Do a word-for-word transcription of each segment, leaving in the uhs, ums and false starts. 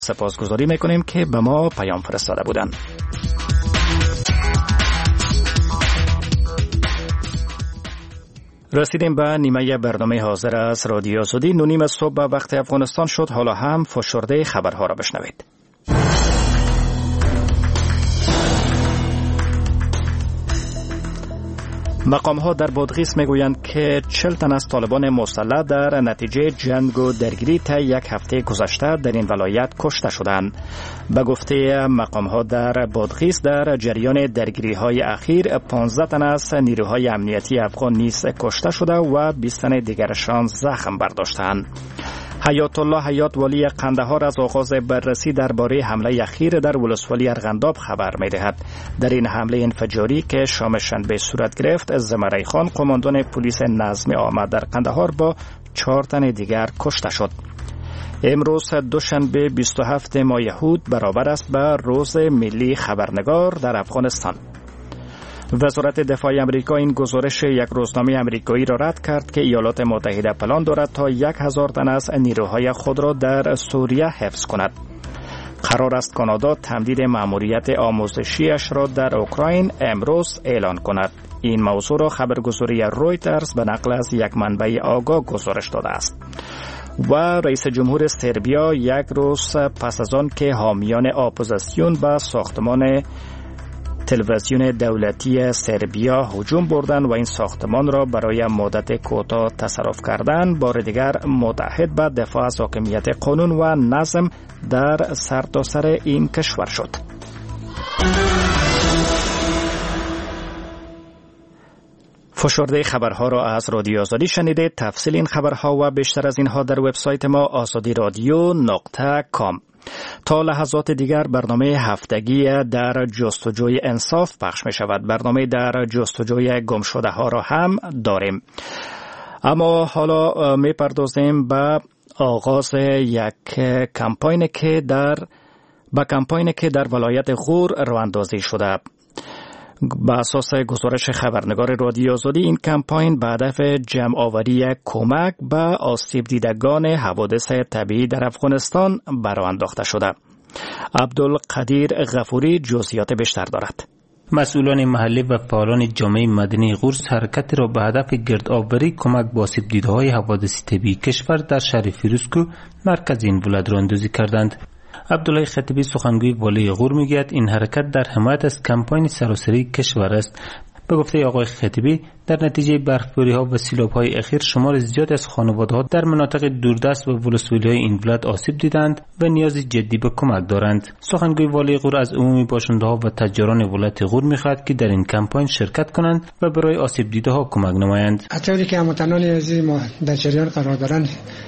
سپاسگزاری میکنیم که به ما پیام فرستاده بودند. رسیدیم به نیمه برنامه حاضر از رادیو آزادی. نو نیم صبح به وقت افغانستان شد. حالا هم فشرده خبرها را بشنوید. مقام‌ها در بادغیس میگویند که چهل تن از طالبان مسلح در نتیجه جنگ و درگیری طی یک هفته گذشته در این ولایت کشته شدند. به گفته مقام‌ها در بادغیس در جریان درگیری‌های اخیر پانزده تن از نیروهای امنیتی افغان نیز کشته شده و بیست تن دیگرشان زخم برداشتند. حیات الله حیات والی قندهار از آغاز بررسی درباره حمله اخیر در ولسوالی ارغنداب خبر می‌دهد. در این حمله انفجاری که شام شنبه صورت گرفت، زمرای خان قماندان پلیس نظم عامه در قندهار با چهار تن دیگر کشته شد. امروز دوشنبه بیست و هفتم ماه یهود برابر است به روز ملی خبرنگار در افغانستان. وزارت دفاع امریکا این گزارش یک روزنامه امریکایی را رد کرد که ایالات متحده پلان دارد تا یک هزار تن از نیروهای خود را در سوریه حفظ کند. قرار است کانادا تمدید مأموریت آموزشیش را در اوکراین امروز اعلان کند. این موضوع را خبرگزاری رویترز به نقل از یک منبع آگاه گزارش داده است. و رئیس جمهور سربیا یک روز پس از آن که حامیان اپوزیسیون به ساختمان تلویزیون دولتی سربیا هجوم بردند و این ساختمان را برای مدت کوتاه تصرف کردند، بار دیگر متحد به دفاع از حاکمیت قانون و نظم در سرتاسر این کشور شد. فشرده خبرها را از رادیو آزادی شنیدید. تفصیل این خبرها و بیشتر از اینها در وبسایت ما آزادی رادیو نقطه کام. تا لحظات دیگر برنامه هفتگی در جستجوی انصاف پخش می شود. برنامه در جستجوی گم شده ها را هم داریم. اما حالا می پردازیم به آغاز یک کمپاین که در با کمپاینی که در ولایت غور راه اندازی شده. با اساس گزارش خبرنگار رادیو آزادی، این کمپاین به هدف جمع آوری کمک به آسیب دیدگان حوادث طبیعی در افغانستان برآ انداخته شده. عبدالقدیر غفوری جزئیات بیشتر دارد. مسئولان محلی و فعالان جامعه مدنی غور حرکت را به هدف گردآوری کمک به آسیب دیده‌های حوادث طبیعی کشور در شهر فیروزکو مرکز این ولایت راه اندازی کردند. عبدالله خطیبی سخنگوی والی غور میگوید این حرکت در حمایت از کمپاین سراسری کشور است. به گفته آقای خطیبی، در نتیجه برفباری ها و سیلاب های اخیر شمار زیاد از خانواده ها در مناطق دوردست و ولسوالی های این ولایت آسیب دیدند و نیاز جدی به کمک دارند. سخنگوی والی غور از عمومی باشنده ها و تجاران ولایت غور میخواهد که در این کمپاین شرکت کنند و برای آسیب دیده ها کمک نمایند. اطوری که هموطنان عزیز ما در جریان قرار دارند،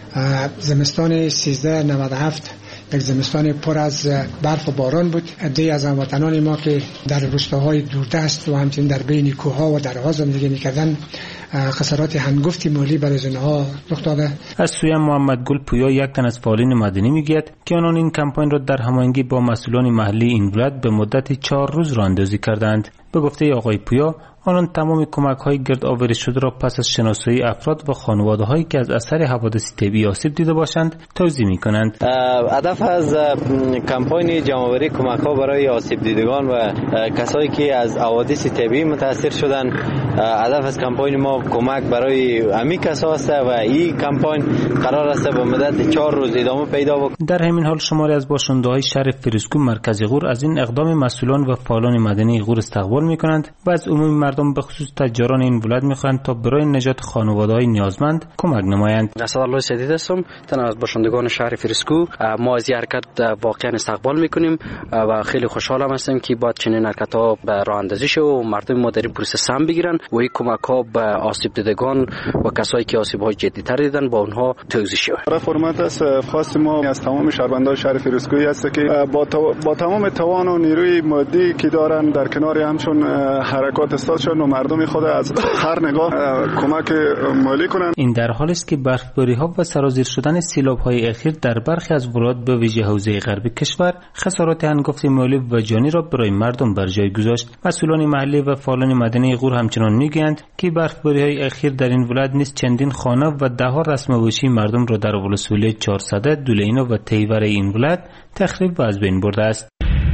زمستان سیزده نود و هفت یک زمستان پر از برف و باران بود. عده‌ای از هموطنان ما که در روستاهای دوردست و همچنین در بین کوه‌ها و درها زندگی می‌کردند، خسارات هنگفتی مالی برای آنها رخ داده. از سوی محمد گل پویا، یک تن از فعالین مدنی میگوید که آنان این کمپاین را در هماهنگی با مسئولان محلی این ولایت به مدت چهار روز راه اندازی کردند. به گفته آقای پویا، آنان تمام کمک‌های گرد آوری شده را پس از شناسایی افراد و خانواده‌هایی که از اثر حوادث طبیعی آسیب دیده باشند توضیح می‌کنند. هدف از کمپاین جمع‌آوری کمک‌ها برای آسیب دیدگان و کسایی که از حوادث طبیعی متاثر شدند، هدف از کمپاین ما کمک برای همین کسا است و این کمپاین قرار است به مدت چهار روز ادامه پیدا بکنه. در همین حال شماری از باشنده‌های شهر فیروزکو مرکز غور از این اقدام مسئولان و فعالان مدنی غور استقبال می‌کنند و از عموم مردم به خصوص تجاران این ولایت می‌خواهند تا برای نجات خانواده‌های نیازمند کمک نمایند. اسدالله سدید هستم، تنها از باشندگان شهر فیروزکو. ما از این حرکت واقعا استقبال می‌کنیم و خیلی خوشحالم هستیم که با چنین حرکت‌ها به راه اندازی شه و مردم ما در این پروسه سهم بگیرن و این کمک‌ها به آسیب دیدگان و کسایی که آسیب‌های جدی‌تر دیدن با اونها توزیع شه. فرمت است خواست ما از تمام شهروندان شهر فیروزکویی است که با, با تمام توان و نیروی مادی که دارن در کنار همچون حرکات استاد شد و مردم خود از هر نگاه کمک مالی کنند. این در حالی است که برفباری ها و سرازیر شدن سیلاب های اخیر در برخی از ولایات به ویژه حوزه غربی کشور خسارات هنگفت مالی و جانی را برای مردم بر جای گذاشت. مسئولان محلی و فعالان مدنی غور همچنان میگویند که برفباری های اخیر در این ولایت نیز چندین خانه و ده ها رسم‌وشی مردم را در ولسوالی چهارصده، دولینا و تیور این ولایت تخریب و از بین برده است.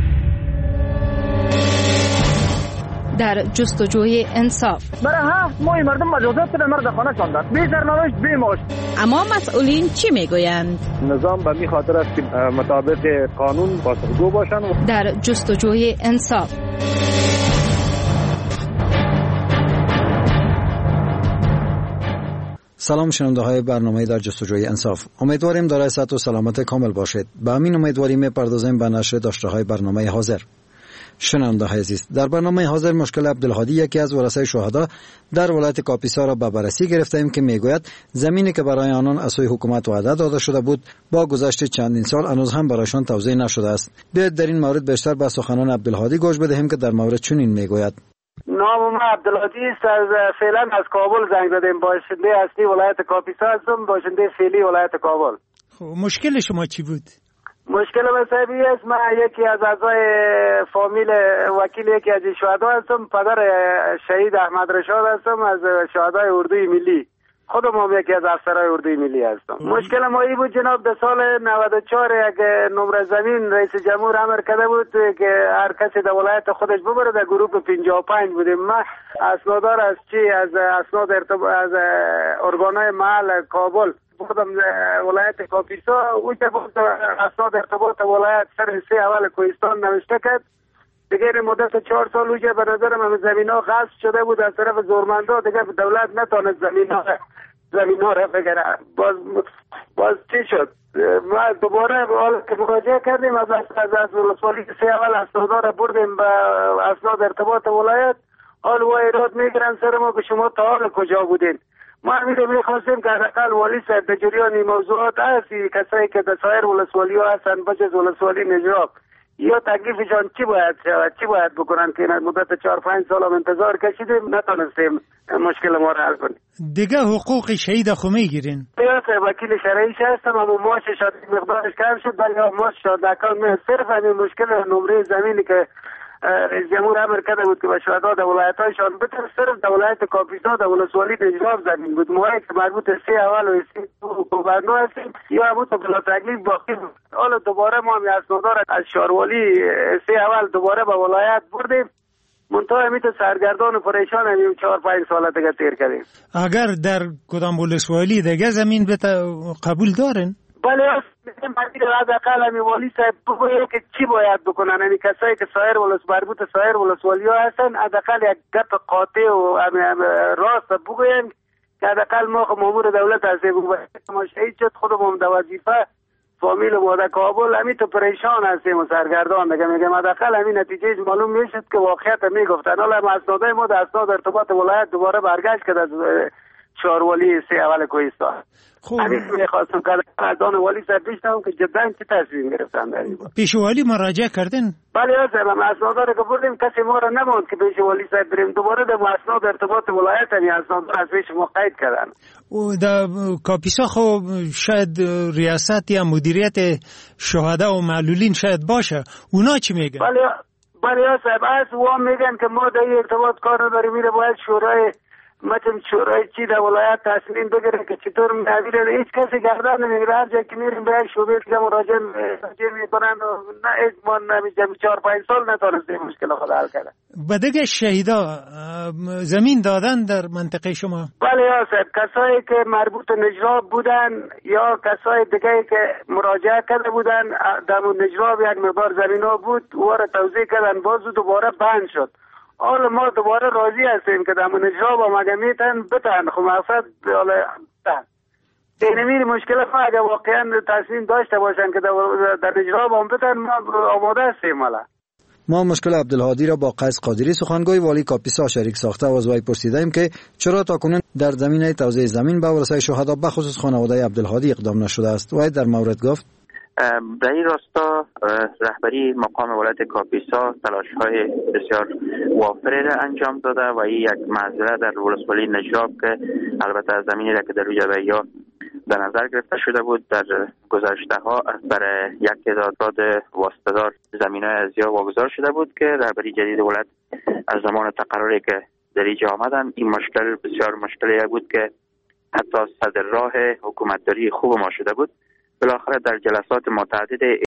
در جستجوی انصاف برای هفت ماه مردم مجازات شده مرد خانه شاندند، بی سرنوشت بی معاش. اما مسئولین چی میگویند؟ نظام به می خاطر است که مطابق قانون پاسخگو باشند. در جستجوی انصاف سلام شنونده های برنامه در جستجوی انصاف. امیدواریم دارای صحت و سلامت کامل باشید. به همین امیدواری می‌پردازیم به نشر داشته های برنامه حاضر. شنونده های عزیز، در برنامه حاضر مشکل عبدالهادی یکی از ورثه شهدا در ولایت کاپیسا را به بررسی گرفتیم که میگوید زمینی که برای آنان از سوی حکومت وعده داده شده بود با گذشت چندین سال هنوز هم برایشان توزیع نشده است. بیایید در این مورد بیشتر به سخنان عبدالهادی گوش بدهیم که در مورد چنین میگوید. نام من عبدالهادی است. از فعلا از کابل زنگ زدیم. باشنده اصلی ولایت کاپیسا هستم، باشنده فعلی ولایت کابل. خب مشکل شما چی بود؟ مشکل مذهبی است. من یکی از اعضای فامیل وکیل یکی از شهدا هستم. پدر شهید احمد رشاد هستم از شهدای اردوی ملی. خودم هم یکی از افسرهای اردوی ملی هستم. مشکل ما ای بود جناب، در سال نود و چهار یک نمره زمین رئیس جمهور امر کرده بود که هر کسی در ولایت خودش ببره. در گروه پنجاه و پنج بودیم. من اسنادار از چی از اسناد ارتب... از ارگانهای محل کابل بودم ولایت کاپیسا. او که بود اسناد ارتباط ولایت سر سه اول کوهستان نوشته کرد. دیگه مدت چهار سال اوجه به نظرم همه زمین ها غصب شده بود از طرف زورمندا. دیگه دولت نتونست زمین ها زمین ها را بگیره. باز باز چی شد؟ ما دوباره حالا که مراجعه کردیم از از از ولسوالی سه اول اسنادا بردیم به اسناد ارتباط ولایت. حال و ایراد میگیرن سر ما که شما تا حال کجا بودین. ما همیشه میخواستیم که حداقل والی صاحب در جریان این موضوعات هست. کسایی که در سایر ولسوالی ها هستن بجز ولسوالی نجراب یا تکلیفشان چی باید شود، چی باید بکنن که مدت چهار پنج سال هم انتظار کشیدیم نتونستیم مشکل ما را حل کنیم. دیگه حقوق شهید خو میگیرین؟ یا وکیل شرعیش هستم اما ماشش مقدارش کم شد ولی ماش شد دکان صرف همین مشکل نمره زمینی که رئیس جمهور امر کرده بود که به شهدا در ولایت‌هایشان بده صرف در ولایت کاپیسا در ولسوالی نجراب زمین بود. موقعی که مربوط سه اول و سه گوبرنو هستیم یا همون بلا تکلیف باقی بود. حالا دوباره ما هم اسنادار از شهروالی سه اول دوباره به ولایت بردیم. منتها همیت سرگردان و پریشان همیم چهار پنج ساله دیگه تیر کردیم. اگر در کدام ولسوالی دیگه زمین به قبول دارن؟ بله از اقل همی والی صاحب بگویه که چی باید بکنن. همی کسایی که سایر ولس مربوط سایر ولسوالی ها هستن از اقل یک گپ قاطع و همی همی راست بگوین که از اقل ما مامور دولت هستیم. ما شهید شد خودم هم در وظیفه فامیل و ماده کابل همی تو پریشان هستیم و سرگردان دیگه میگم از اقل همی نتیجهش معلوم میشد که واقعیت میگفتن. حالا هم اسنادای ما در اسناد ارتباط ولایت دوباره برگشت کرد از شهروالی سه اول کوهستان. خوب همین میخواستم که اردان والی صاحب بشنوم که جدا چه تصمیم گرفتن در این باره. پیش والی مراجعه کردن؟ بله صاحب هم اسنادا رو که بردیم کسی ما را نماند که پیش والی صاحب بریم. دوباره در اسناد ارتباط ولایت هم اسنادا از پیش ما قید کردن. و در کاپیسا خب شاید ریاست یا مدیریت شهدا و معلولین شاید باشه. اونا چی میگن؟ بله بله صاحب از و میگن که ما در ارتباط کار نداریم. میره باید شورای مثلا شورای چی در ولایت تصمیم بگیره که چطور می‌داره. هیچ کسی گردن نمیگیره. هر جایی که میریم به شعبه که مراجعه میکنن نه اجمان نمیشه. چهار پنج سال نتونسته مشکل خود حل کنه. بدگه شهیدا زمین دادن در منطقه شما؟ بله یا صاحب کسایی که مربوط نجراب بودن یا کسای دیگه که مراجعه کرده بودن در نجراب یک مقدار زمین ها بود او را توزیع کردن باز دوباره بند شد. حالا ما دوباره راضی هستیم که در نجراب هم اگر میتن بتن خب مقصد حالا اینمیر مشکل ما اگر واقعا تصمیم داشته باشن که در نجراب هم بتن ما آماده هستیم. حالا ما مشکل عبدالهادی را با قیس قادری سخنگوی والی کاپیسا شریک ساخته و از وی پرسیدیم که چرا تاکنون در زمینه توزیع زمین به ورثه شهدا بخصوص خانواده عبدالهادی اقدام نشده است. وی در مورد گفت در این راستا رهبری مقام ولایت کاپیسا تلاش‌های بسیار وافری را انجام داده و این یک منظره در ولسوالی نجراب که البته از زمینی را که در روی یا در نظر گرفته شده بود در گذشته ها برای یک تعداد واسطه‌دار زمین‌های زیاد واگذار شده بود که رهبری جدید ولایت از زمان تقرری که در اینجا آمدن این مشکل بسیار مشکلی بود که حتی صدر راه حکومتداری خوب ما شده بود. بالاخره در جلسات متعدد